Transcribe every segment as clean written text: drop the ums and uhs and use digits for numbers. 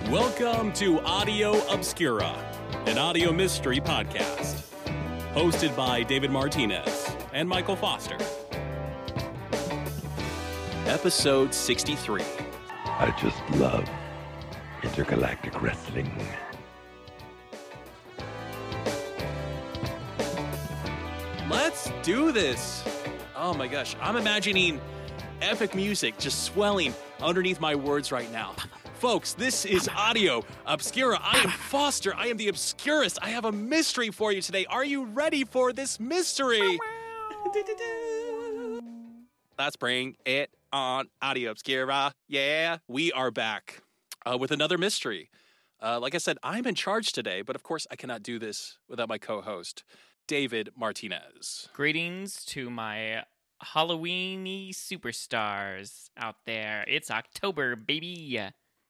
Welcome to Audio Obscura, an audio mystery podcast, hosted by David Martinez and Michael Foster. Episode 63. I just love intergalactic wrestling. Let's do this. Oh my gosh, I'm imagining epic music just swelling underneath my words right now. Folks, this is Audio Obscura. I am Foster. I am the Obscurist. I have a mystery for you today. Are you ready for this mystery? Let's bring it on, Audio Obscura. Yeah, we are back with another mystery. Like I said, I'm in charge today, but of course I cannot do this without my co-host, David Martinez. Greetings to my Halloweeny superstars out there. It's October, baby.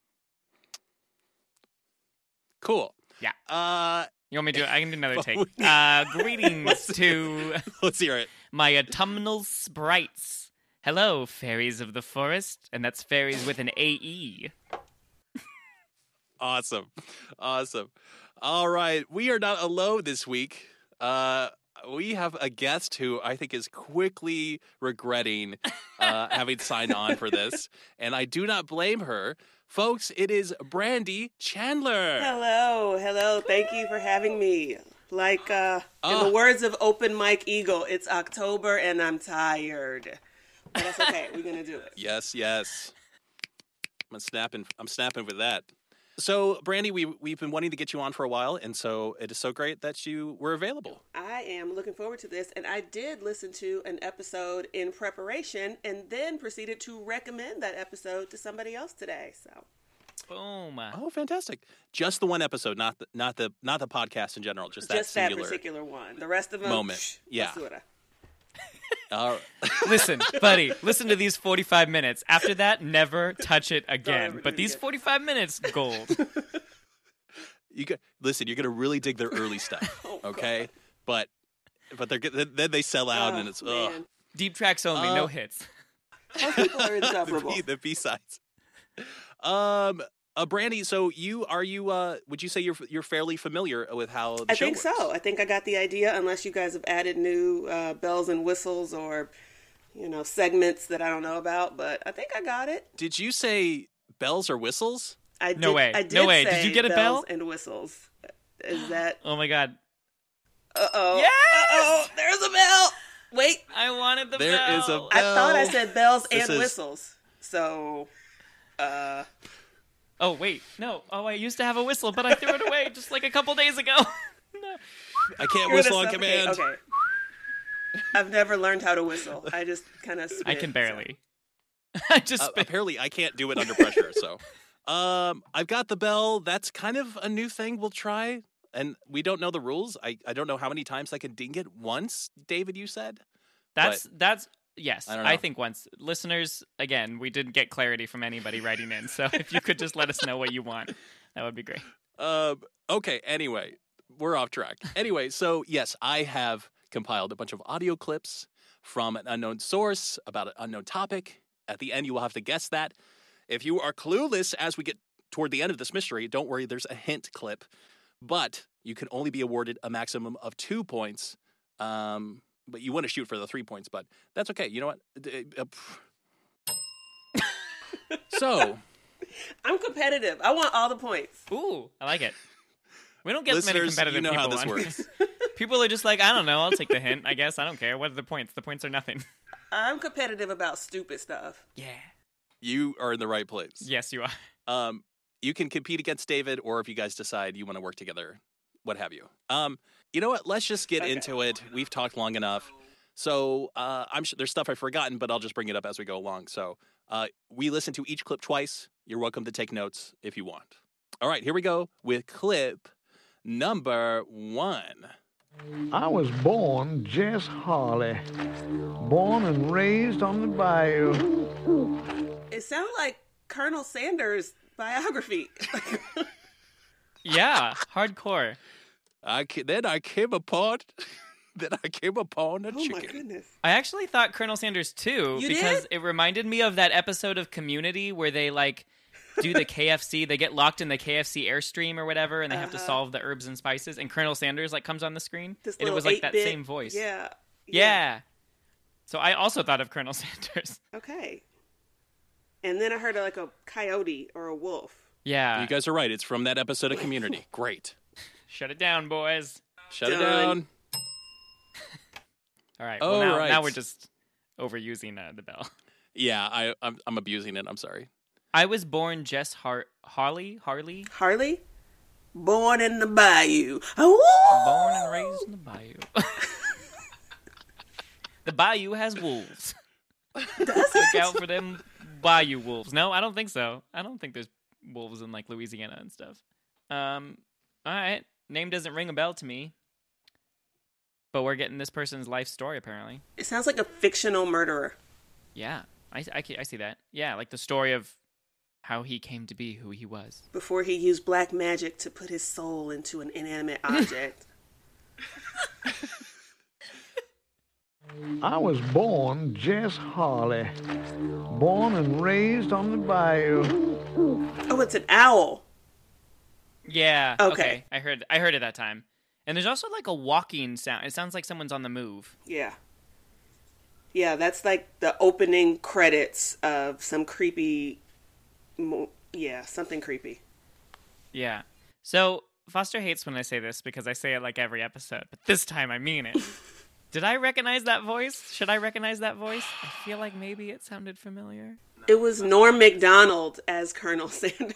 Cool. Yeah. You want me to do it? I can do another take. Greetings to Let's hear it. my autumnal sprites. Hello, fairies of the forest. And that's fairies with an A-E. Awesome. All right. We are not alone this week. We have a guest who I think is quickly regretting having signed on for this. And I do not blame her. Folks, it is Brandy Chandler. Hello. Thank you for having me. Like, in the words of Open Mike Eagle, it's October and I'm tired. But that's okay. We're going to do it. Yes. I'm snapping with that. So, Brandy, we've been wanting to get you on for a while, and so it is so great that you were available. I am looking forward to this, and I did listen to an episode in preparation and then proceeded to recommend that episode to somebody else today. So, Boom. Oh, fantastic! Just the one episode, not the podcast in general. Just that singular particular one. The rest of them, moment. Yeah. Basura. Listen, buddy, listen to these 45 minutes. After that, never touch it again. But these 45 minutes, gold. Listen, you're gonna really dig their early stuff, okay? But then they sell out, and it's man. Deep tracks only, no hits. Those people are insufferable. the B-sides. Brandy, so would you say you're fairly familiar with how the show works? I think so. I think I got the idea, unless you guys have added new bells and whistles or, segments that I don't know about, but I think I got it. Did you say bells or whistles? No way. Did you get a bell? Bells and whistles. Is that? Oh my god. Uh-oh. Yes! Uh-oh. There's a bell. Wait. I wanted the bell. There is a bell. I thought I said bells and whistles. So, Oh, wait. No. Oh, I used to have a whistle, but I threw it away just like a couple days ago. No. I can't whistle on command. Okay. I've never learned how to whistle. I just kind of spit. I can barely. I just spit. Apparently, I can't do it under pressure, so. I've got the bell. That's kind of a new thing we'll try. And we don't know the rules. I don't know how many times I can ding it. Once, David, you said? That's yes. I don't know. I think once. Listeners, again, we didn't get clarity from anybody writing in. So if you could just let us know what you want, that would be great. Okay, anyway, we're off track. Anyway, so yes, I have compiled a bunch of audio clips from an unknown source about an unknown topic. At the end, you will have to guess that. If you are clueless as we get toward the end of this mystery, don't worry, there's a hint clip. But you can only be awarded a maximum of 2 points. But you want to shoot for the 3 points, but that's okay. You know what? So. I'm competitive. I want all the points. Ooh, I like it. We don't get many Listeners, competitive you know people how this on. works. People are just like, I don't know, I'll take the hint, I guess. I don't care. What are the points? The points are nothing. I'm competitive about stupid stuff. Yeah. You are in the right place. Yes, you are. You can compete against David, or if you guys decide you want to work together, what have you. You know what? Let's just get into it. We've talked long enough. So I'm sure there's stuff I've forgotten, but I'll just bring it up as we go along. So we listen to each clip twice. You're welcome to take notes if you want. All right, here we go with clip number 1. I was born Jess Harley, born and raised on the bayou. It sounds like Colonel Sanders' biography. Yeah, hardcore. Then I came upon a chicken. Oh my goodness. I actually thought Colonel Sanders too, You because did? it reminded me of that episode of Community where they do the KFC. They get locked in the KFC Airstream or whatever, and they have to solve the herbs and spices. And Colonel Sanders like comes on the screen, and it was like that same voice. Yeah. So I also thought of Colonel Sanders. Okay. And then I heard like a coyote or a wolf. Yeah. You guys are right. It's from that episode of Community. Great. Shut it down, boys. Shut it down. All right. Well, now we're just overusing the bell. Yeah, I'm abusing it. I'm sorry. I was born Jess Harley? Born in the bayou. Born and raised in the bayou. The bayou has wolves. Look out for them bayou wolves. No, I don't think so. I don't think there's wolves in like Louisiana and stuff. All right. Name doesn't ring a bell to me. But we're getting this person's life story, apparently. It sounds like a fictional murderer. Yeah, I see that. Yeah, like the story of how he came to be who he was. Before he used black magic to put his soul into an inanimate object. I was born Jess Harley. Born and raised on the bayou. Oh, it's an owl. Yeah. Okay. I heard it that time. And there's also like a walking sound. It sounds like someone's on the move. Yeah. Yeah, that's like the opening credits of some creepy... something creepy. Yeah. So, Foster hates when I say this because I say it like every episode. But this time I mean it. Did I recognize that voice? Should I recognize that voice? I feel like maybe it sounded familiar. It was Norm Macdonald as Colonel Sanders.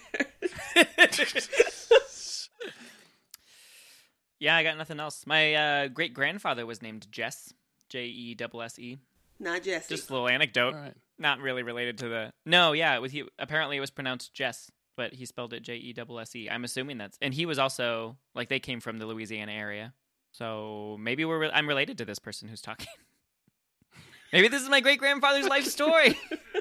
Yeah, I got nothing else. My great-grandfather was named Jess. Jesse. Not Jesse. Just a little anecdote. Right. Not really related to the... No, yeah, apparently it was pronounced Jess, but he spelled it Jesse. I'm assuming that's... And he was also... Like, they came from the Louisiana area. So maybe I'm related to this person who's talking. Maybe this is my great-grandfather's life story.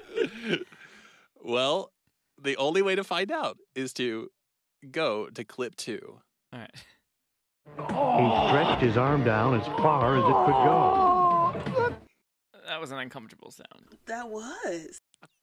Well, the only way to find out is to go to clip 2. All right. He stretched his arm down as far as it could go. That was an uncomfortable sound. That was.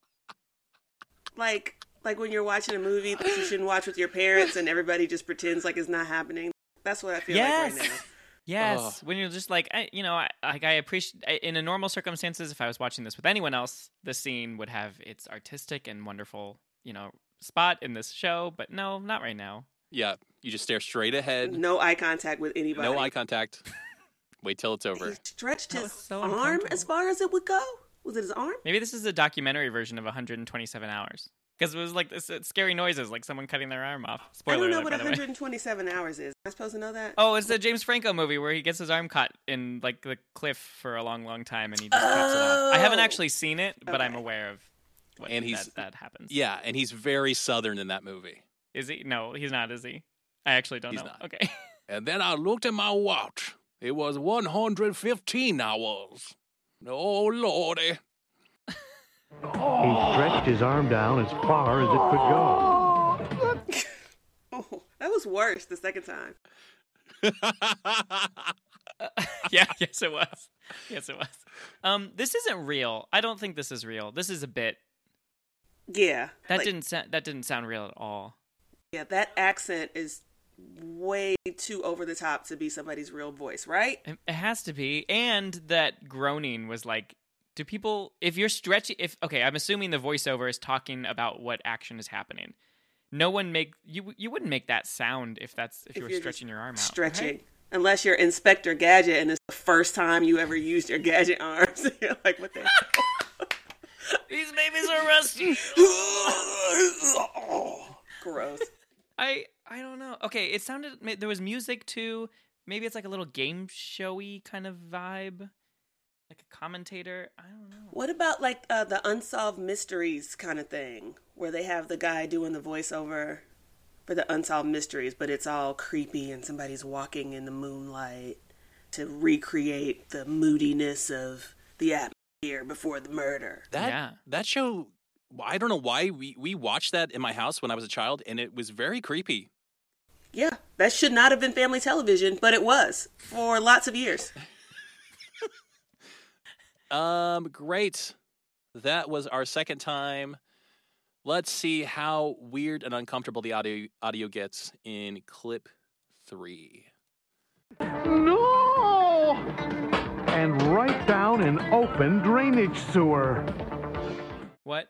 Like when you're watching a movie that you shouldn't watch with your parents and everybody just pretends like it's not happening. That's what I feel like right now. Yes, when you're just like, I appreciate, in a normal circumstances, if I was watching this with anyone else, the scene would have its artistic and wonderful, spot in this show, but no, not right now. Yeah, you just stare straight ahead. No eye contact with anybody. No eye contact. Wait till it's over. He stretched his so arm as far as it would go. Was it his arm? Maybe this is a documentary version of 127 Hours. Because it was like this scary noises, like someone cutting their arm off. Spoiler I don't know alert, what by the way. 127 hours is. Am I supposed to know that? Oh, it's the James Franco movie where he gets his arm cut in like the cliff for a long, long time, and he just cuts it off. I haven't actually seen it, but I'm aware of that happens. Yeah, and he's very Southern in that movie. Is he? No, he's not. Is he? I actually don't know. Not. Okay. And then I looked at my watch. It was 115 hours. Oh, Lordy. He stretched his arm down as far as it could go. Oh, that was worse the second time. Yeah, yes it was. Yes it was. This isn't real. I don't think this is real. This is a bit. Yeah. That didn't sound real at all. Yeah, that accent is way too over the top to be somebody's real voice, right? It has to be. And that groaning was like, do people, if you're stretching, I'm assuming the voiceover is talking about what action is happening. No one you wouldn't make that sound if you were stretching your arm out. Stretching. Right? Unless you're Inspector Gadget and it's the first time you ever used your gadget arms. You're like, what the hell? These babies are rusty. Gross. I don't know. Okay, it sounded, there was music too. Maybe it's like a little game showy kind of vibe. Like a commentator. I don't know. What about like the Unsolved Mysteries kind of thing? Where they have the guy doing the voiceover for the Unsolved Mysteries, but it's all creepy and somebody's walking in the moonlight to recreate the moodiness of the atmosphere before the murder. That show, I don't know why we watched that in my house when I was a child, and it was very creepy. Yeah, that should not have been family television, but it was for lots of years. Great. That was our second time Let's see how weird and uncomfortable the audio gets in clip 3. No! And right down an open drainage sewer. What?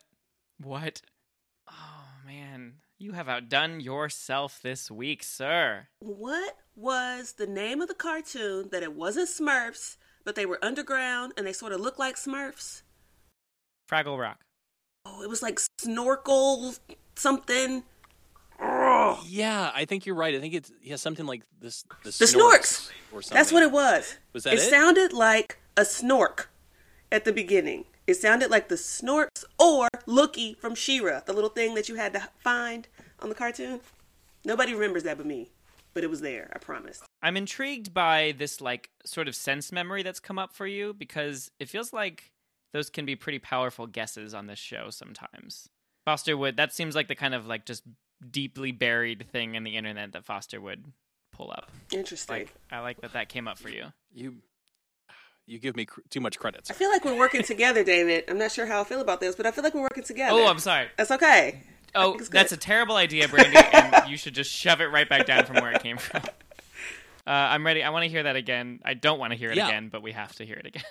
Oh, man. You have outdone yourself this week, sir. What was the name of the cartoon that it wasn't Smurfs, but they were underground and they sort of looked like Smurfs? Fraggle Rock. Oh, it was like Snorkel something. Yeah, I think you're right. I think it's something like this. The Snorks. Or something. That's what it was. Was that it? It sounded like a snork at the beginning. It sounded like the Snorks or Lookie from She-Ra, the little thing that you had to find on the cartoon. Nobody remembers that but me, but it was there, I promise. I'm intrigued by this like sort of sense memory that's come up for you because it feels like those can be pretty powerful guesses on this show sometimes. Foster would, that seems like the kind of like just deeply buried thing in the internet that Foster would pull up. Interesting. I like that came up for you. You give me too much credit. I feel like we're working together, David. I'm not sure how I feel about this, but I feel like we're working together. Oh, I'm sorry. That's okay. Oh, that's a terrible idea, Brandy, and you should just shove it right back down from where it came from. I'm ready. I want to hear that again. I don't want to hear it again, but we have to hear it again.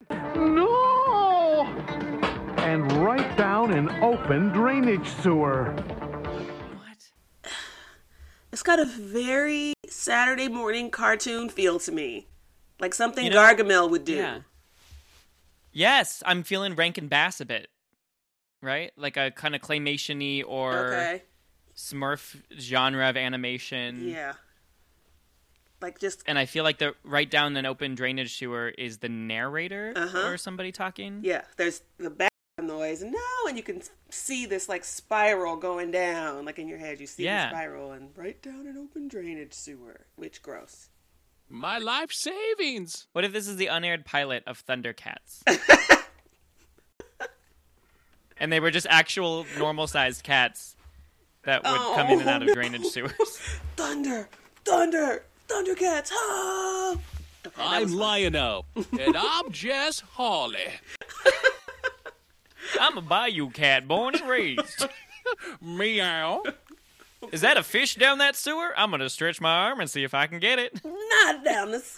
No! And right down an open drainage sewer. What? It's got a very Saturday morning cartoon feel to me. Like something Gargamel would do. Yeah. Yes, I'm feeling Rankin Bass a bit. Right? Like a kind of claymation-y or Smurf genre of animation. Yeah. Like just... And I feel like the right down an open drainage sewer is the narrator or somebody talking. Yeah, there's the background noise. No, and you can see this like spiral going down. Like in your head, you see the spiral and right down an open drainage sewer. Which gross. My life savings. What if this is the unaired pilot of Thundercats? And they were just actual normal-sized cats that would come in and out of drainage sewers. Thundercats! Ah! Okay, I'm Lion-O, and I'm Jess Hawley. I'm a bayou cat, born and raised. Meow. Is that a fish down that sewer? I'm going to stretch my arm and see if I can get it. Not down the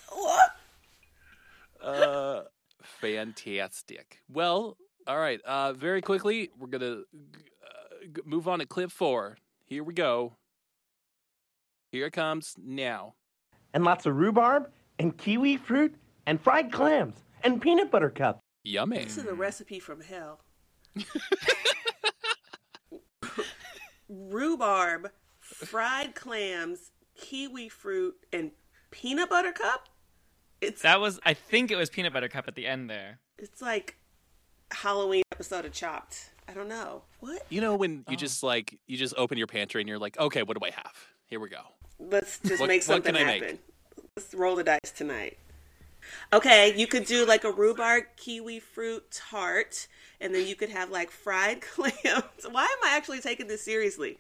sewer! Fantastic. Well, all right. Very quickly, we're going to move on to clip 4. Here we go. Here it comes now. And lots of rhubarb, and kiwi fruit, and fried clams, and peanut butter cups. Yummy. This is a recipe from hell. Rhubarb, fried clams, kiwi fruit, and peanut butter cup? I think it was peanut butter cup at the end there. It's like Halloween episode of Chopped. I don't know. What? You know when you just open your pantry and you're like, okay, what do I have? Here we go. Let's just make something happen. Make? Let's roll the dice tonight. Okay, you could do like a rhubarb kiwi fruit tart, and then you could have like fried clams. Why am I actually taking this seriously?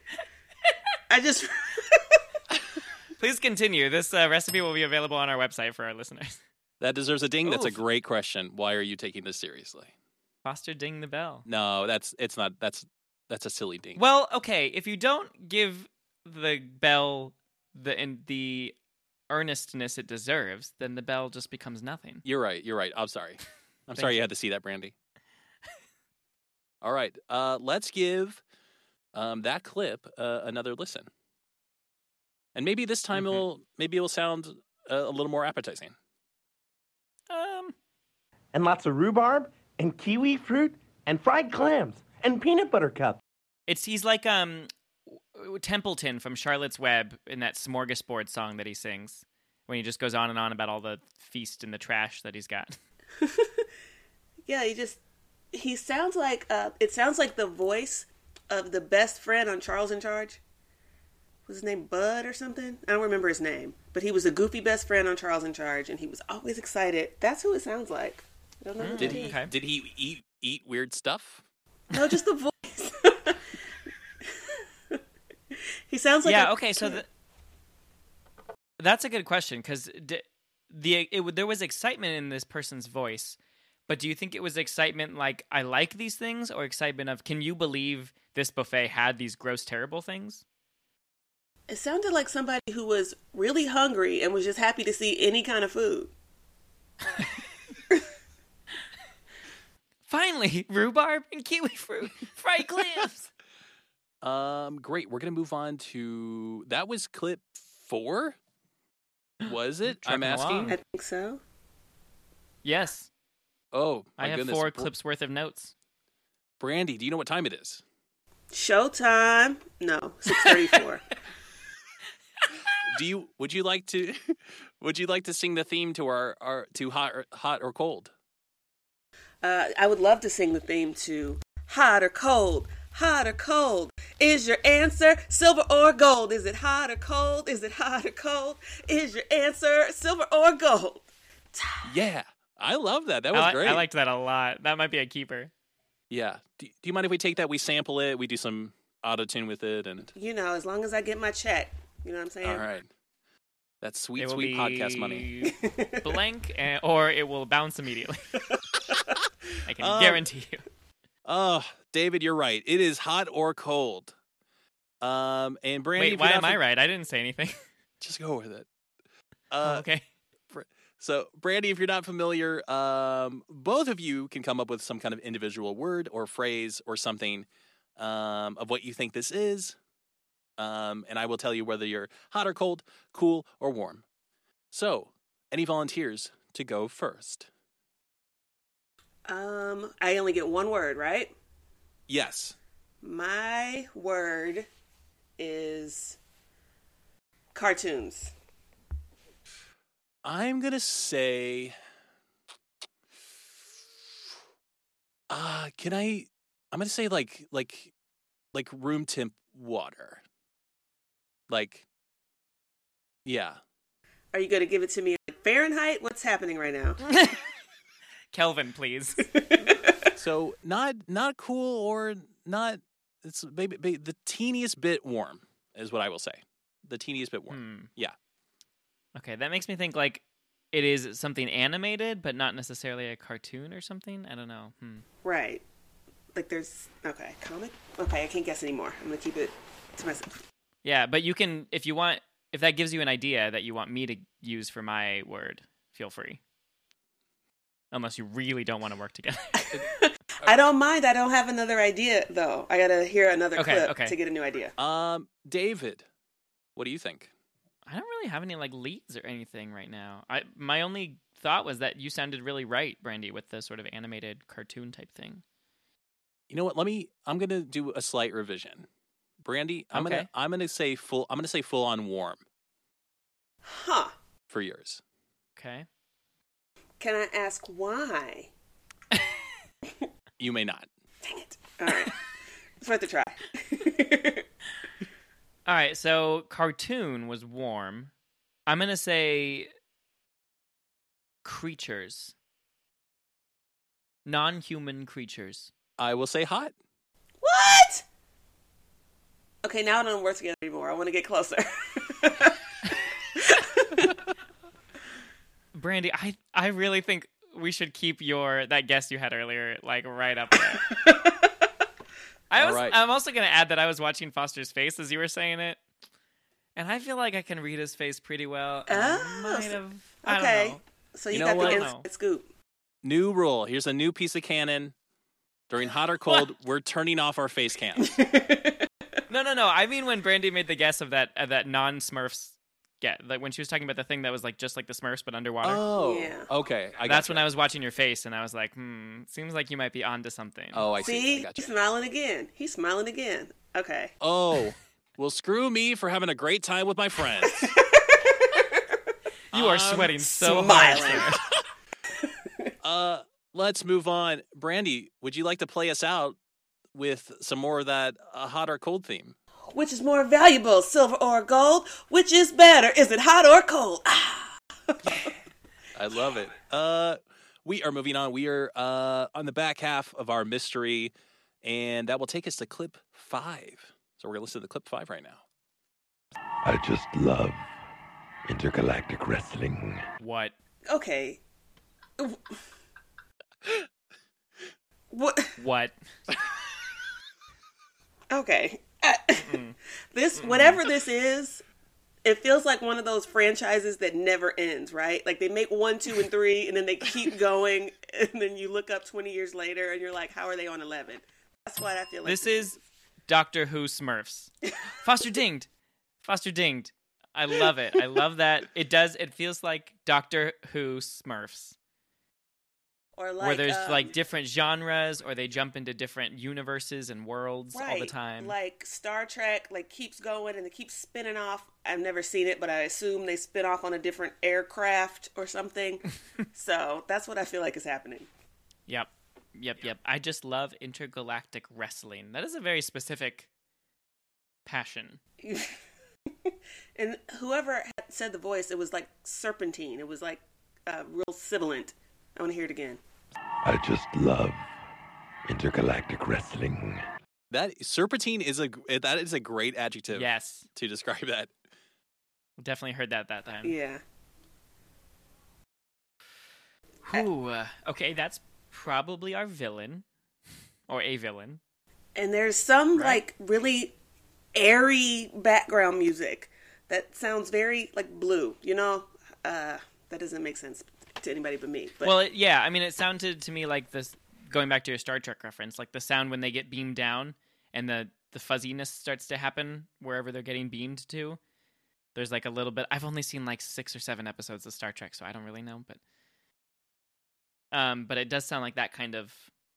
Please continue. This recipe will be available on our website for our listeners. That deserves a ding. That's a great question. Why are you taking this seriously? Foster ding the bell. No, that's a silly ding. Well, okay, if you don't give the bell the earnestness it deserves, then the bell just becomes nothing. You're right. I'm sorry. I'm sorry you had to see that, Brandy. All right. Let's give that clip another listen. And maybe this time it will sound a little more appetizing. And lots of rhubarb, and kiwi fruit, and fried clams, and peanut butter cups. He's like Templeton from Charlotte's Web in that Smorgasbord song that he sings when he just goes on and on about all the feast and the trash that he's got. Yeah, he sounds like it sounds like the voice of the best friend on Charles in Charge. Was his name Bud or something? I don't remember his name, but he was a goofy best friend on Charles in Charge, and he was always excited. That's who it sounds like. I don't know who Did he eat weird stuff? No, just the voice. He sounds like okay. So that's a good question because there was excitement in this person's voice But do you think it was excitement like, I like these things, or excitement of, can you believe this buffet had these gross, terrible things? It sounded like somebody who was really hungry and was just happy to see any kind of food. Finally, rhubarb and kiwi fruit, fried clams. Great. We're gonna move on to that was clip 4. Was it? I'm Trucking asking. along. I think so. Yes, Oh, my I have goodness. 4 clips worth of notes. Brandy, do you know what time it is? Showtime. No, 6:34. Would you like to sing the theme to our to hot or cold? I would love to sing the theme to Hot or Cold. Hot or cold? Is your answer silver or gold? Is it hot or cold? Is it hot or cold? Is your answer silver or gold? Yeah. I love that. That was great. I liked that a lot. That might be a keeper. Yeah. Do you mind if we take that, we sample it, we do some auto-tune with it, and You know, as long as I get my check. You know what I'm saying? all right. That's sweet, It will sweet be podcast money. blank, or it will bounce immediately. I can guarantee you. Oh, David, you're right. It is hot or cold. And Brandy, Wait, if why you're am not I right? I didn't say anything. Just go with it. Okay. So, Brandy, if you're not familiar, both of you can come up with some kind of individual word or phrase or something of what you think this is. And I will tell you whether you're hot or cold, cool or warm. So, any volunteers to go first? I only get one word, right? Yes. My word is cartoons. I'm going to say... I'm going to say like room temp water. Like, yeah. Are you going to give it to me in Fahrenheit? What's happening right now? Kelvin, please. So not cool or not. It's maybe the teeniest bit warm is what I will say. The teeniest bit warm. Yeah. Okay, that makes me think like it is something animated, but not necessarily a cartoon or something. I don't know. Right. Like there's, okay, comic? Okay, I can't guess anymore. I'm going to keep it to myself. Yeah, but you can, if you want, if that gives you an idea that you want me to use for my word, feel free. Unless you really don't want to work together. I don't mind. I don't have another idea, though. I got to hear another clip to get a new idea. David, what do you think? I don't really have any like leads or anything right now. My only thought was that you sounded really right, Brandy, with the sort of animated cartoon type thing. You know what? I'm gonna do a slight revision. Brandy, I'm gonna say full on warm. Huh. For yours. Okay. Can I ask why? You may not. Dang it. All right. It's worth a try. All right, so cartoon was warm. I'm going to say creatures. Non-human creatures. I will say hot. What? Okay, now I don't work together anymore. I want to get closer. Brandy, I really think we should keep that guess you had earlier like right up there. I'm also going to add that I was watching Foster's face as you were saying it. And I feel like I can read his face pretty well. I don't know. So you got the inside scoop. New rule. Here's a new piece of canon. During hot or cold, we're turning off our face cams. No. I mean when Brandy made the guess of that non-Smurfs get, like when she was talking about the thing that was like just like the Smurfs but underwater. Oh, yeah. Okay. That's when I was watching your face and I was like, seems like you might be onto something. Oh, I see. See, he's smiling again. Okay. Oh, well, screw me for having a great time with my friends. You are sweating so hard. Let's move on. Brandy, would you like to play us out with some more of that hot or cold theme? Which is more valuable, silver or gold? Which is better? Is it hot or cold? I love it. We are moving on. We are on the back half of our mystery, and that will take us to clip 5. So we're going to listen to clip 5 right now. I just love intergalactic wrestling. What? Okay. What? What? Okay. Whatever this is, it feels like one of those franchises that never ends, right? Like they make 1, 2, and 3, and then they keep going, and then you look up 20 years later, and you're like, how are they on 11? That's what I feel like. This is Doctor Who Smurfs. Foster Dinged. Foster Dinged. I love it. I love that. It feels like Doctor Who Smurfs. Or like, where there's like different genres, or they jump into different universes and worlds all the time. Like Star Trek, like keeps going and they keep spinning off. I've never seen it, but I assume they spin off on a different aircraft or something. So that's what I feel like is happening. Yep. I just love intergalactic wrestling. That is a very specific passion. And whoever had said the voice, it was like serpentine. It was like real sibilant. I want to hear it again. I just love intergalactic wrestling. That serpentine is a great adjective. Yes, to describe that. Definitely heard that time. Yeah. Ooh, okay, that's probably our villain, or a villain. And there's some like really airy background music that sounds very like blue. You know, that doesn't make sense to anybody but me. But. Well, I mean, it sounded to me like this, going back to your Star Trek reference, like the sound when they get beamed down and the fuzziness starts to happen wherever they're getting beamed to. There's like a little bit. I've only seen like 6 or 7 episodes of Star Trek, so I don't really know. But it does sound like that kind of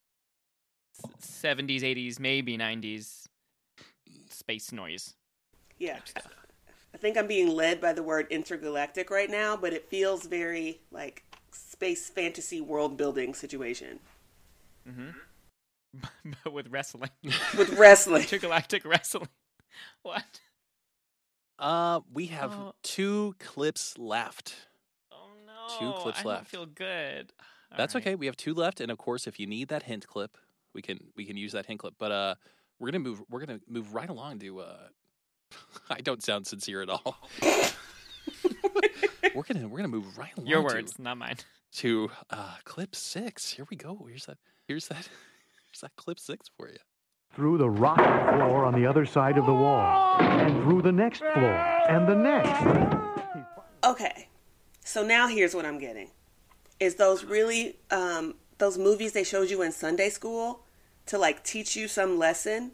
70s, 80s, maybe 90s space noise. Yeah. I think I'm being led by the word intergalactic right now, but it feels very like space fantasy world building situation. Mm-hmm. But with wrestling. With wrestling. Intergalactic wrestling. What? We have 2 clips left. Oh no. 2 clips left. I don't feel good. That's okay. We have 2 left, and of course, if you need that hint clip, we can use that hint clip. But we're gonna move right along to. I don't sound sincere at all. we're gonna move right along. Your words, not mine. To clip 6. Here we go. Here's that clip 6 for you. Through the rock floor on the other side of the wall, and through the next floor, and the next. Okay, so now here's what I'm getting. Is those really, those movies they showed you in Sunday school to like teach you some lesson?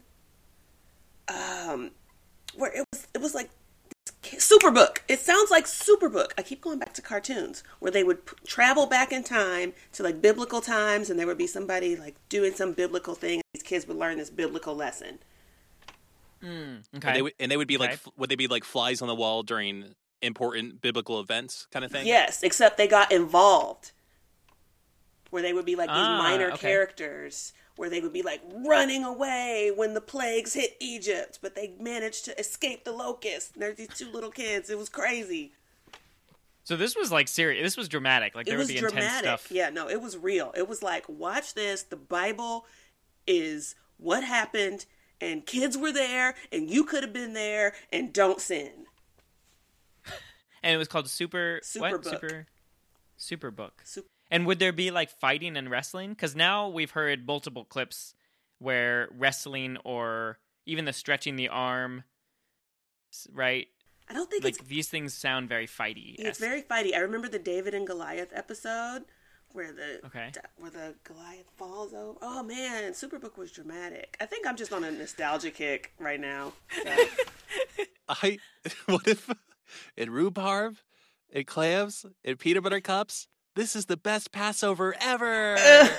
Where it was like Superbook. It sounds like Superbook. I keep going back to cartoons where they would travel back in time to like biblical times, and there would be somebody like doing some biblical thing. And these kids would learn this biblical lesson. Okay. And they would be like, would they be like flies on the wall during important biblical events, kind of thing? Yes, except they got involved. Where they would be like these minor characters, where they would be like running away when the plagues hit Egypt, but they managed to escape the locusts. And there's these 2 little kids. It was crazy. So this was like serious. This was dramatic. Like there would be intense stuff. Yeah, no, it was real. It was like, watch this. The Bible is what happened, and kids were there, and you could have been there, and don't sin. And it was called Superbook. Superbook. And would there be like fighting and wrestling? Because now we've heard multiple clips where wrestling or even the stretching the arm, right? I don't think like these things sound very fighty. It's very fighty. I remember the David and Goliath episode where the Goliath falls over. Oh man, Superbook was dramatic. I think I'm just on a nostalgia kick right now. So. What if in rhubarb, in clams, in peanut butter cups? This is the best Passover ever.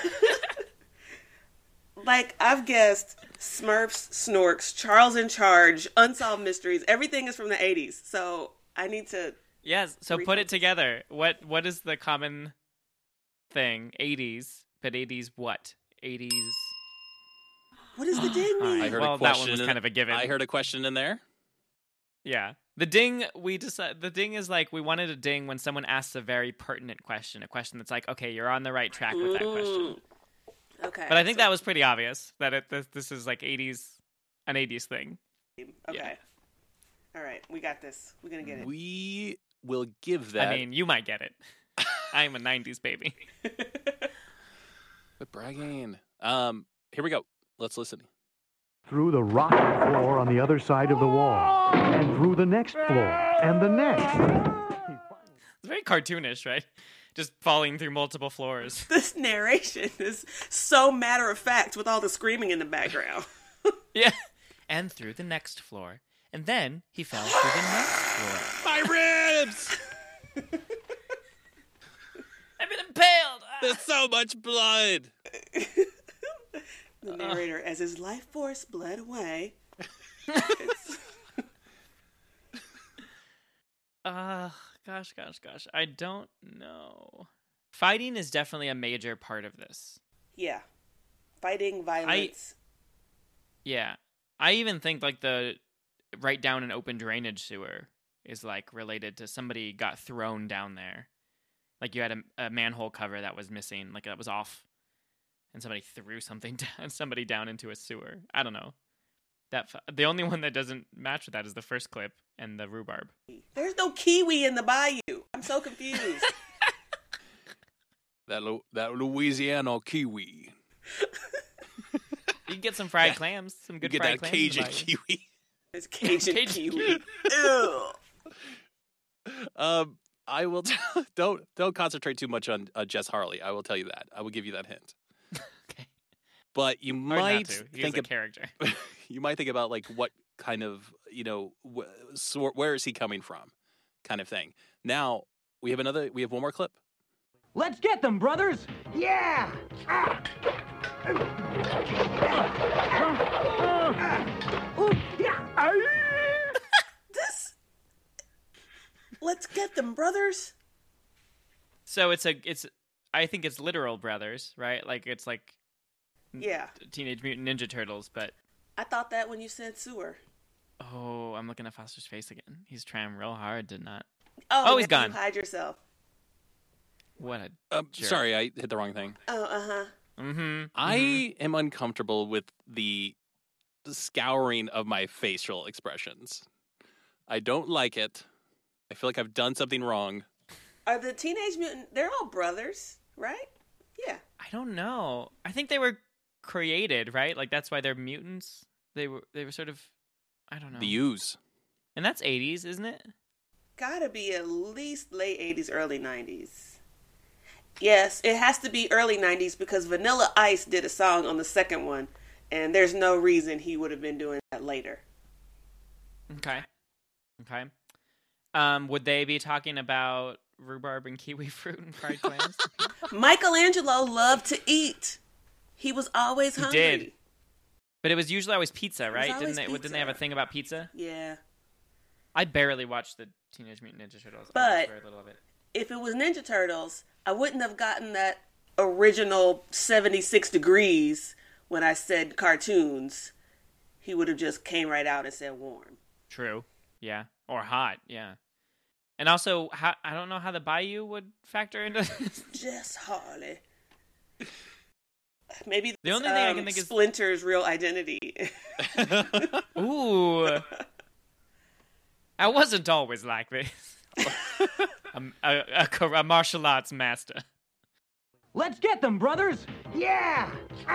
Like, I've guessed Smurfs, Snorks, Charles in Charge, Unsolved Mysteries. Everything is from the 80s. So I need to... Yes, so put it together. What is the common thing? 80s. But 80s what? 80s... What does the ding mean? I heard well, a question. That one was kind of a given. I heard a question in there. Yeah. The ding, the ding is like, we wanted a ding when someone asks a very pertinent question, a question that's like, okay, you're on the right track with that question. Okay. But I think that was pretty obvious, that this is like an 80s thing. Okay. Yeah. All right, we got this. We're going to get it. We will give that. I mean, you might get it. I am a 90s baby. Quit bragging. Here we go. Let's listen. Through the rocky floor on the other side of the wall, and through the next floor, and the next. It's very cartoonish, right? Just falling through multiple floors. This narration is so matter of fact with all the screaming in the background. Yeah. And through the next floor. And then he fell through the next floor. My ribs! I've been impaled! There's so much blood! The narrator, as his life force bled away. Gosh. I don't know. Fighting is definitely a major part of this. Yeah. Fighting, violence. Yeah. I even think like the right down an open drainage sewer is like related to somebody got thrown down there. Like you had a manhole cover that was missing, like that was off, and somebody threw somebody down into a sewer. I don't know. The only one that doesn't match with that is the first clip and the rhubarb. There's no kiwi in the bayou. I'm so confused. That Louisiana kiwi. You can get some fried clams, some good You fried get that clams. Cajun kiwi. It's Cajun kiwi. Ew. I will don't concentrate too much on Jess Harley. I will tell you that. I will give you that hint. Okay. But you Or might not to. He is think a character. you might think about like what kind of where is he coming from, kind of thing. Now we have one more clip. Let's get them, brothers! Yeah! Let's get them, brothers. So I think it's literal brothers, right? Like it's like Yeah. Teenage Mutant Ninja Turtles, but I thought that when you said sewer. oh, I'm looking at Foster's face again. He's trying real hard to not. Oh, he's you gone. hide yourself. What a jerk. Sorry, I hit the wrong thing. Oh, Mm-hmm. I am uncomfortable with the scouring of my facial expressions. I don't like it. I feel like I've done something wrong. Are the Teenage Mutant? They're all brothers, right? Yeah. I don't know. I think they were created, right? Like that's why they're mutants. They were sort of, I don't know. The U's. And that's 80s, isn't it? Gotta be at least late 80s, early 90s. Yes, it has to be early 90s because Vanilla Ice did a song on the second one, and there's no reason he would have been doing that later. Okay. Would they be talking about rhubarb and kiwi fruit and fried clams? Michelangelo loved to eat. He was always hungry. He did. But it was usually always pizza, right? always Didn't they have a thing about pizza? Yeah. I barely watched the Teenage Mutant Ninja Turtles. I But watched very little of it. if it was Ninja Turtles, I wouldn't have gotten that original 76 degrees when I said cartoons. He would have just came right out and said warm. True. Yeah. Or hot. Yeah. And also, I don't know how the Bayou would factor into this. Jess Harley. Maybe The only thing I can think is Splinter's real identity. Ooh. I wasn't always like this. A martial arts master. Let's get them, brothers! Yeah!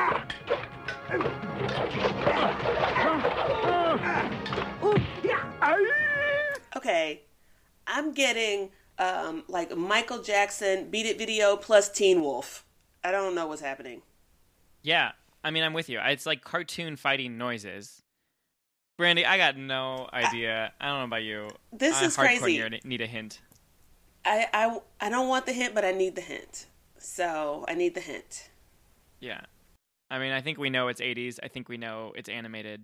Okay, I'm getting like Michael Jackson Beat It video plus Teen Wolf. I don't know what's happening. Yeah. I mean, I'm with you. It's like cartoon fighting noises. Brandy, I got no idea. I don't know about you. This is hardcore crazy. Need a hint. I don't want the hint, but I need the hint. So I need the hint. Yeah. I mean, I think we know it's 80s. I think we know it's animated.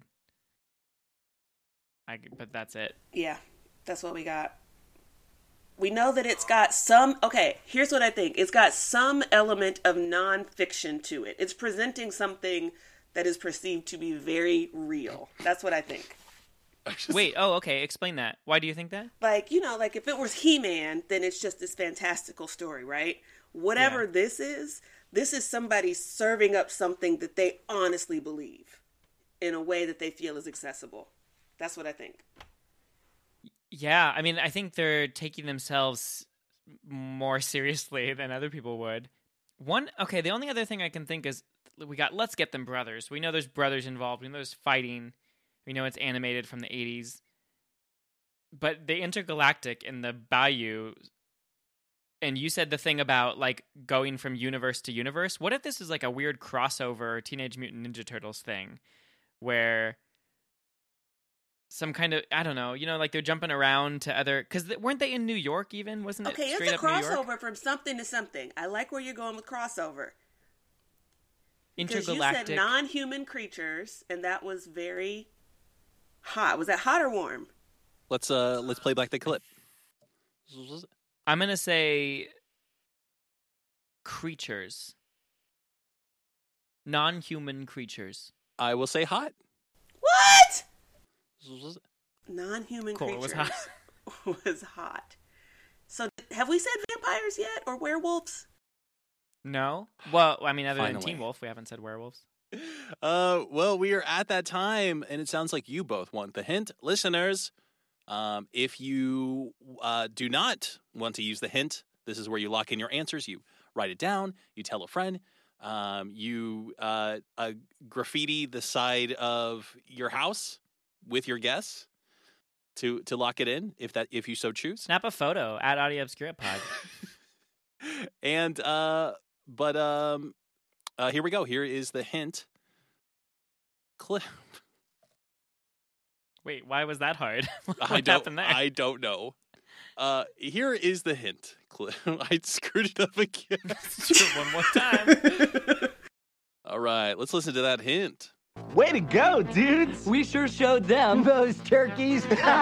But that's it. Yeah, that's what we got. We know that it's got some... Okay, here's what I think. It's got some element of nonfiction to it. It's presenting something that is perceived to be very real. That's what I think. Wait, okay. Explain that. Why do you think that? Like, you know, like if it was He-Man, then it's just this fantastical story, right? Whatever this is somebody serving up something that they honestly believe in a way that they feel is accessible. That's what I think. Yeah, I mean, I think they're taking themselves more seriously than other people would. Okay, the only other thing I can think is we got Let's Get Them Brothers. We know there's brothers involved. We know there's fighting. We know it's animated from the 80s. But the intergalactic in the Bayou, and you said the thing about like going from universe to universe. What if this is like a weird crossover Teenage Mutant Ninja Turtles thing where some kind of, I don't know, like they're jumping around to other, because weren't they in New York even? Wasn't it Okay, straight it's a up New York? crossover from something to something. I like where you're going with crossover. Because Intergalactic. you said non-human creatures, and that was very hot. Was that hot or warm? Let's play back the clip. I'm going to say creatures. Non-human creatures. I will say hot. What? Non-human Cool, it creatures was hot. was hot. So have we said vampires yet, or werewolves? No? Well, I mean, other than Finally. Teen Wolf, we haven't said werewolves. Well, we are at that time, and it sounds like you both want the hint. Listeners, if you do not want to use the hint, this is where you lock in your answers. You write it down. You tell a friend. You graffiti the side of your house with your guess to lock it in, if you so choose. Snap a photo at Audio Obscura Pod. And here we go. Here is the hint. Clip. Wait, why was that hard? What I happened there? don't know. Here is the hint. I screwed it up again. Do it one more time. All right, let's listen to that hint. Way to go, dudes! We sure showed them those turkeys.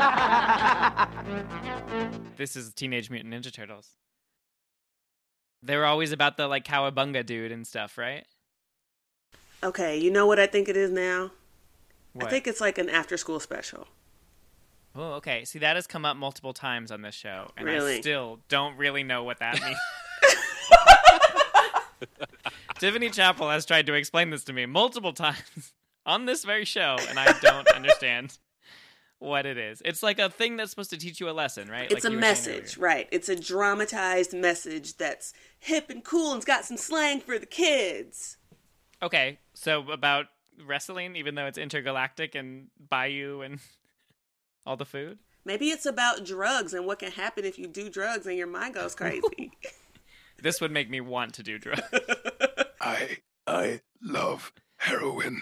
This is Teenage Mutant Ninja Turtles. They were always about the like cowabunga dude and stuff, right? Okay, you know what I think it is now? What? I think it's like an after-school special. Oh, okay. See, that has come up multiple times on this show, and Really? I still don't really know what that means. Tiffany Chappell has tried to explain this to me multiple times on this very show, and I don't understand what it is. It's like a thing that's supposed to teach you a lesson, right? It's like a you were saying message, earlier. right? It's a dramatized message that's hip and cool and's got some slang for the kids. Okay, so about wrestling, even though it's intergalactic and Bayou and all the food? Maybe it's about drugs and what can happen if you do drugs and your mind goes crazy. This would make me want to do drugs. I love heroin.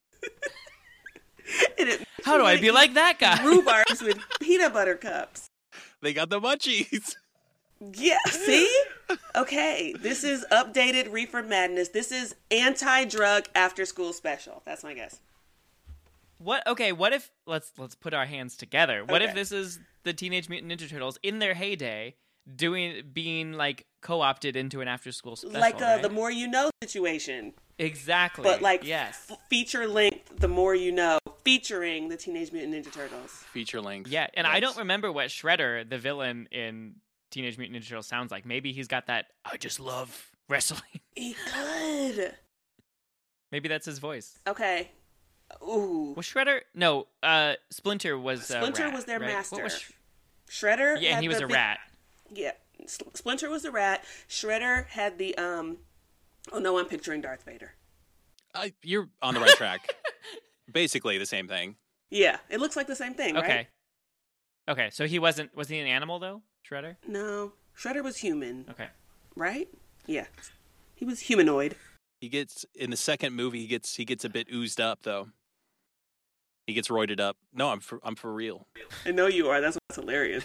How do I be like that guy? Rhubarbs with peanut butter cups. They got the munchies. Yeah, see? Okay, this is updated Reefer Madness. This is anti-drug after-school special. That's my guess. What? Okay, what if let's put our hands together. What if Okay. this is the Teenage Mutant Ninja Turtles in their heyday, being like co-opted into an after-school special? Like right? the More You Know situation. Exactly. But like yes, feature length, The More You Know, featuring the Teenage Mutant Ninja Turtles. Feature length. yeah. And I Yes. don't remember what Shredder, the villain in Teenage Mutant Ninja Turtles, sounds like. Maybe he's got that. I just love wrestling. He could. Maybe that's his voice. Okay. Ooh. Was Shredder? No. Splinter was. Splinter rat, was their right? master. What was Shredder. yeah, had and he was the a big- rat. Yeah. Splinter was the rat. Shredder had the Oh no, I'm picturing Darth Vader. You're on the right track. Basically the same thing. Yeah, it looks like the same thing, Okay. right? Okay, so he wasn't. Was he an animal though, Shredder? No, Shredder was human, Okay. right? Yeah, he was humanoid. He gets in the second movie. He gets a bit oozed up though. He gets roided up. No, I'm for real. I know you are. That's what's hilarious.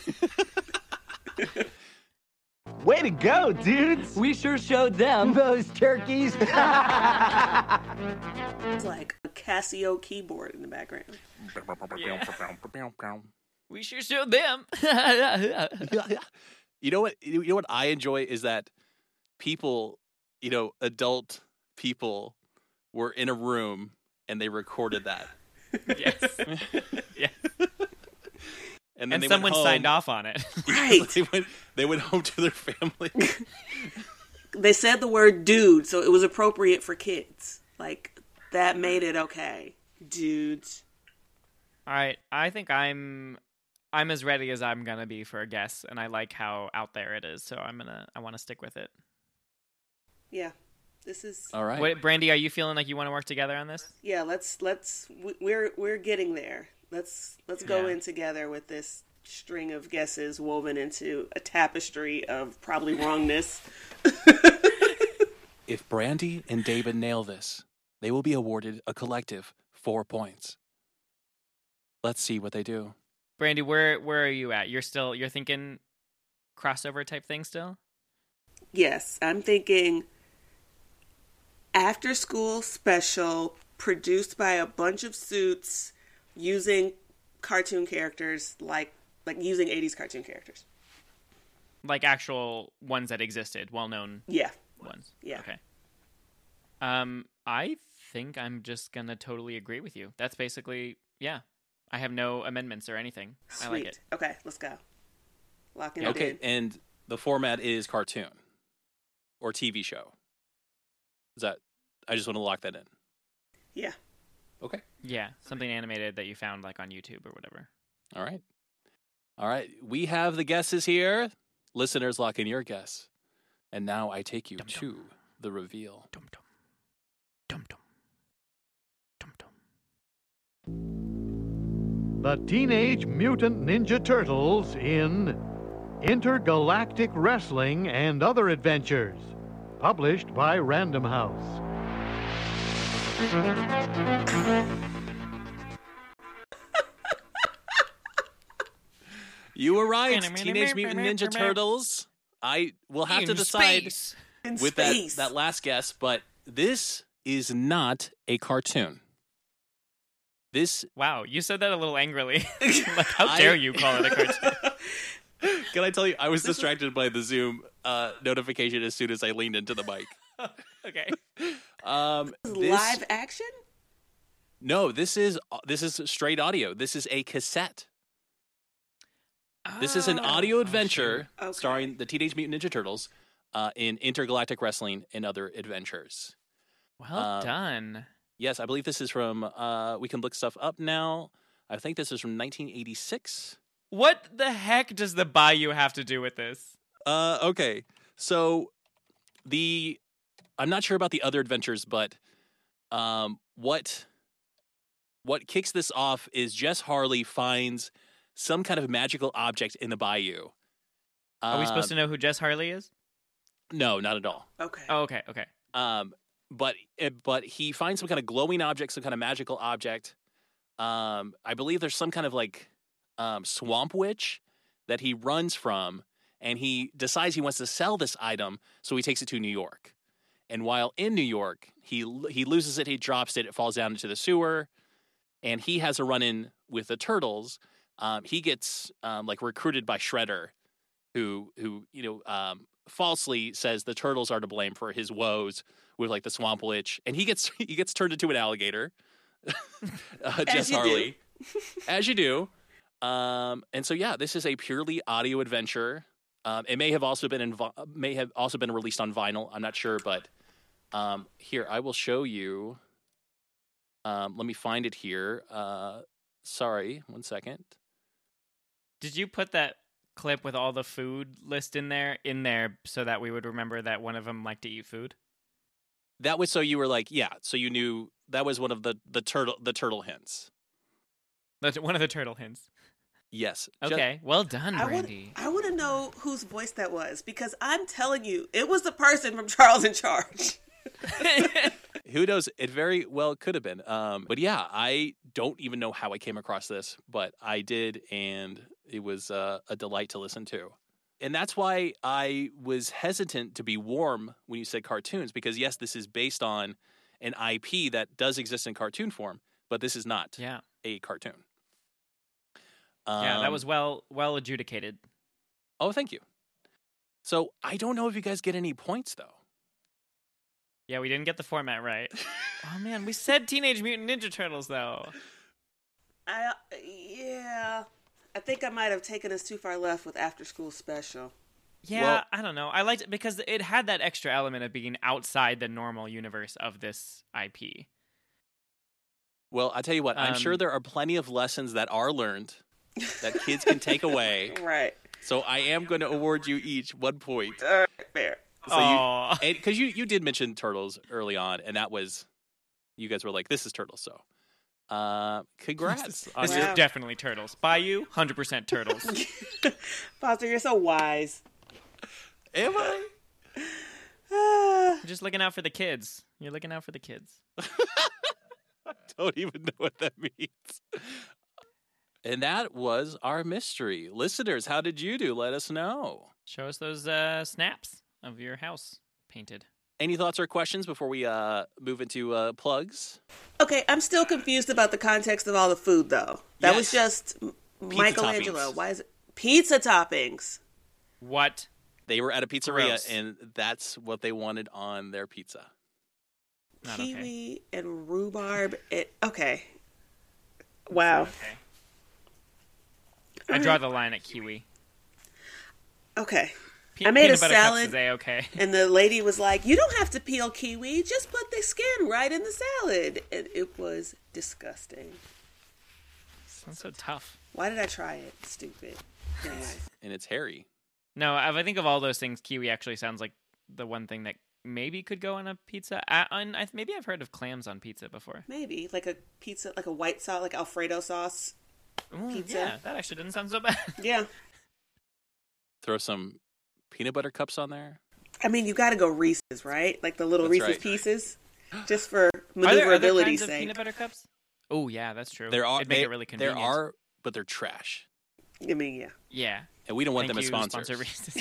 Way to go, dudes! We sure showed them those turkeys. It's like a Casio keyboard in the background. We sure showed them. You know what? You know what I enjoy is that people, adult people, were in a room and they recorded that. Yes. Yeah. And And they someone went home. signed off on it. Right. They went home to their family. They said the word dude, so it was appropriate for kids. Like, that made it okay. Dudes. All right. I think I'm as ready as I'm gonna be for a guess, and I like how out there it is, so I want to stick with it. Yeah. This is All right. Wait, Brandy, are you feeling like you want to work together on this? Yeah, we're getting there. Let's go Yeah. in together with this string of guesses woven into a tapestry of probably wrongness. If Brandy and David nail this, they will be awarded a collective 4 points. Let's see what they do. Brandy, where are you at? You're thinking crossover type thing still? Yes, I'm thinking after school special produced by a bunch of suits using cartoon characters like using 80s cartoon characters. Like actual ones that existed, well-known Yeah. ones. Yeah. Okay. I think I'm just gonna totally agree with you. That's basically, yeah. I have no amendments or anything. Sweet. I like it. Okay, let's go. Locking it Okay, in. and the format is cartoon or TV show. Is that? I just want to lock that in. Yeah. Okay. Yeah, something animated that you found like on YouTube or whatever. All right. All right. We have the guesses here. Listeners, lock in your guess. And now I take you Dum-dum. to the reveal. Dum dum. Dum dum. Dum dum. The Teenage Mutant Ninja Turtles in Intergalactic Wrestling and Other Adventures, published by Random House. You were right. Teenage Mutant Ninja Turtles. I will have to decide In with space. that last guess, but this is not a cartoon. This, Wow, you said that a little angrily. Like, how dare you call it a cartoon? can I tell you, I was distracted by the Zoom notification as soon as I leaned into the mic. Okay. This- Live action? No, this is straight audio. This is a cassette. This is an audio adventure Okay. starring the Teenage Mutant Ninja Turtles in Intergalactic Wrestling and Other Adventures. Well done. Yes, I believe this is from, we can look stuff up now. I think this is from 1986. What the heck does the Bayou have to do with this? Okay, so I'm not sure about the other adventures, but what kicks this off is Jess Harley finds some kind of magical object in the bayou. Are we supposed to know who Jess Harley is? No, not at all. Okay. Oh, okay, okay. But he finds some kind of glowing object, some kind of magical object. I believe there's some kind of like swamp witch that he runs from, and he decides he wants to sell this item, so he takes it to New York. And while in New York, he loses it, he drops it, it falls down into the sewer, and he has a run-in with the turtles. He gets like recruited by Shredder, who falsely says the turtles are to blame for his woes with like the swamp witch, and he gets turned into an alligator. Jess Harley, as you do. And so yeah, this is a purely audio adventure. It may have also been released on vinyl. I'm not sure, but here I will show you. Let me find it here. Sorry, 1 second. Did you put that clip with all the food list in there so that we would remember that one of them liked to eat food? That was so you were like, yeah, so you knew that was one of the turtle hints. That's one of the turtle hints. Yes. Okay, well done, Brandy. I want to know whose voice that was, because I'm telling you, it was the person from Charles in Charge. Who knows? It very well could have been. But yeah, I don't even know how I came across this, but I did, and it was a delight to listen to. And that's why I was hesitant to be warm when you said cartoons, because yes, this is based on an IP that does exist in cartoon form, but this is not a cartoon. Yeah, that was well adjudicated. Oh, thank you. So I don't know if you guys get any points, though. Yeah, we didn't get the format right. Oh, man, we said Teenage Mutant Ninja Turtles, though. I think I might have taken us too far left with After School Special. Yeah, well, I don't know. I liked it because it had that extra element of being outside the normal universe of this IP. Well, I tell you what, I'm sure there are plenty of lessons that are learned that kids can take away. Right. So I am going to award you each 1 point. Fair. So because you did mention turtles early on, and that was, you guys were like, this is turtles. So, congrats. This is definitely turtles. Bayou, 100% turtles. Foster, you're so wise. Am I? You're just looking out for the kids. You're looking out for the kids. I don't even know what that means. And that was our mystery. Listeners, how did you do? Let us know. Show us those snaps of your house painted. Any thoughts or questions before we move into plugs? Okay, I'm still confused about the context of all the food, though. That was just Michelangelo. Toppings. Why is it pizza toppings? What? They were at a pizzeria, Gross. and that's what they wanted on their pizza. Not Kiwi and rhubarb. Okay. Wow. Okay. I draw the line at kiwi. Okay. I made a Peanut butter cups salad, is A-okay. and the lady was like, "You don't have to peel kiwi; just put the skin right in the salad." And it was disgusting. Sounds so tough. Why did I try it? Stupid. Anyway. And it's hairy. No, I think of all those things, kiwi actually sounds like the one thing that maybe could go on a pizza. Maybe I've heard of clams on pizza before. Maybe like a pizza, like a white sauce, like Alfredo sauce pizza. Yeah, that actually didn't sound so bad. Yeah. Throw some peanut butter cups on there. I mean, you got to go Reese's, right? Like the little That's Reese's right. Pieces, just for Are there other kinds maneuverability's of sake. peanut butter cups? Oh yeah, that's true. There are. It'd make it really convenient. There are, but they're trash, I mean, yeah. Yeah. and we don't want Thank them as you, sponsors. Sponsor Reese's.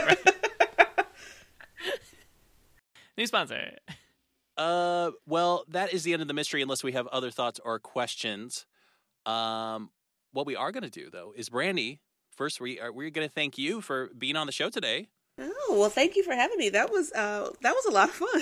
New sponsor. Well, that is the end of the mystery, unless we have other thoughts or questions. What we are going to do, though, is Brandy. First, we're going to thank you for being on the show today. Oh well, thank you for having me. That was a lot of fun.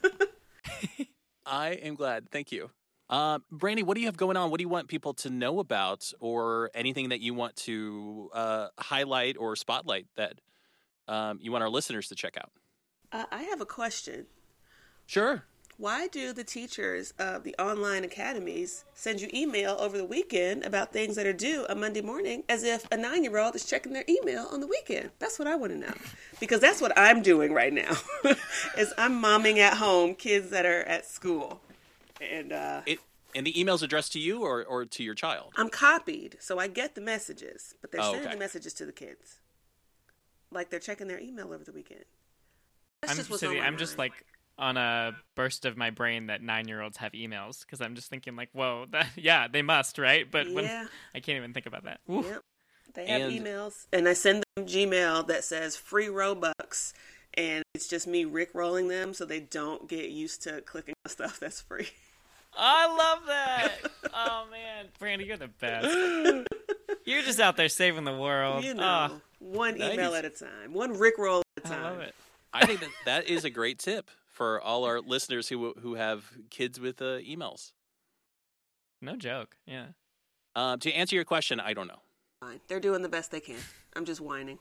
I am glad. Thank you. Brandy, what do you have going on? What do you want people to know about, or anything that you want to highlight or spotlight that you want our listeners to check out? I have a question. Sure. Why do the teachers of the online academies send you email over the weekend about things that are due on Monday morning as if a 9-year-old is checking their email on the weekend? That's what I want to know. Because that's what I'm doing right now, is I'm momming at home kids that are at school. And And the email's addressed to you or to your child? I'm copied, so I get the messages, but they're sending okay. the messages to the kids. Like they're checking their email over the weekend. That's just what's on my I'm just mind. like on a burst of my brain that 9-year-olds have emails because I'm just thinking like, whoa, yeah, they must, right? But when, Yeah. I can't even think about that. Oof. Yep. They have And- emails, and I send them Gmail that says free Robux, and it's just me rickrolling them so they don't get used to clicking on stuff that's free. I love that. Oh man, Brandy, you're the best. You're just out there saving the world. You know, one email nice. at a time, one rickroll at a I time. love it. I think that is a great tip for all our listeners who have kids with emails. No joke. Yeah. To answer your question, I don't know. Fine. They're doing the best they can. I'm just whining.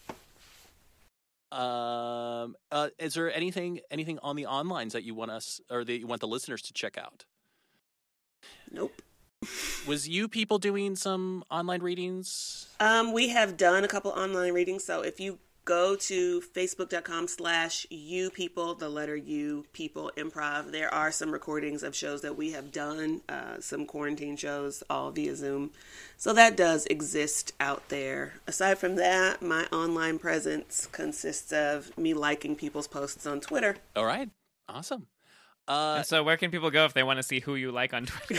Is there anything on the onlines that you want us or that you want the listeners to check out? Nope. Was you people doing some online readings? We have done a couple online readings, so if you go to facebook.com/youpeople, the letter U, people improv, there are some recordings of shows that we have done, some quarantine shows, all via Zoom. So that does exist out there. Aside from that, my online presence consists of me liking people's posts on Twitter. All right. Awesome. And so where can people go if they want to see who you like on Twitter?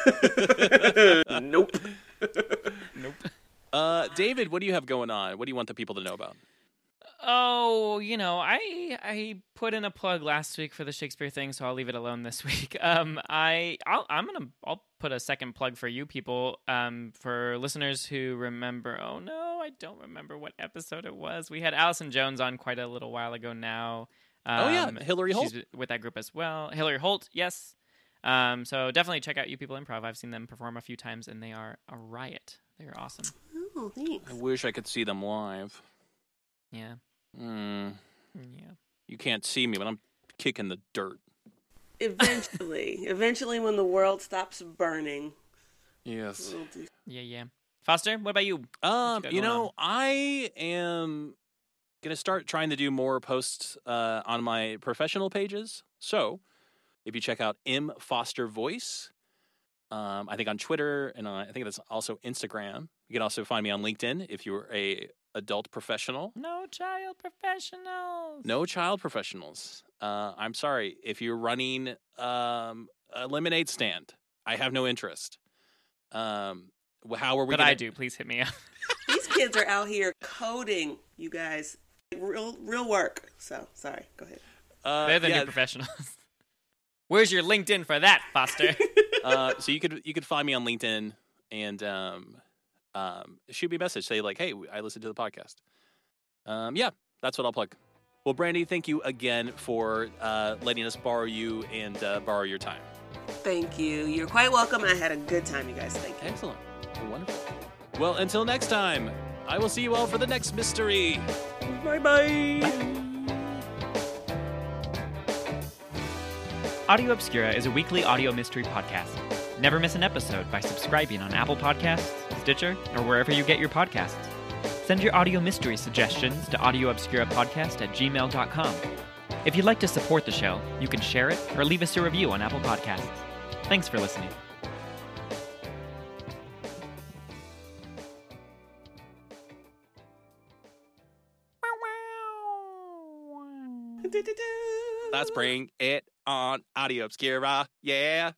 Nope. Nope. David, what do you have going on? What do you want the people to know about? Oh, I put in a plug last week for the Shakespeare thing, so I'll leave it alone this week. I'll put a second plug for you people. For listeners who remember, oh no, I don't remember what episode it was. We had Allison Jones on quite a little while ago now. Hillary Holt. She's with that group as well. Hillary Holt, yes. So definitely check out You People Improv. I've seen them perform a few times, and they are a riot. They are awesome. Oh, thanks. I wish I could see them live. Yeah. Yeah. You can't see me, but I'm kicking the dirt. Eventually when the world stops burning. Yes. we'll do- Yeah. Foster, what about you? What you got going on? I am going to start trying to do more posts on my professional pages. So if you check out M. Foster Voice, I think on Twitter, and I think that's also Instagram. You can also find me on LinkedIn if you're a adult professional. No child professionals. No child professionals. I'm sorry. If you're running a lemonade stand, I have no interest. How are we? But I do. Please hit me up. These kids are out here coding, you guys. Real work. So, sorry. Go ahead. They're the new professionals. Where's your LinkedIn for that, Foster? So you could find me on LinkedIn and shoot me a message. Say like, hey, I listened to the podcast. Yeah, that's what I'll plug. Well, Brandy, thank you again for letting us borrow you and borrow your time. Thank you. You're quite welcome. I had a good time, you guys. Thank you. Excellent. Wonderful. Well, until next time, I will see you all for the next mystery. Bye-bye. Audio Obscura is a weekly audio mystery podcast. Never miss an episode by subscribing on Apple Podcasts, Stitcher, or wherever you get your podcasts. Send your audio mystery suggestions to audioobscurapodcast@gmail.com. If you'd like to support the show, you can share it or leave us a review on Apple Podcasts. Thanks for listening. Let's bring it on Audio Obscura. Yeah.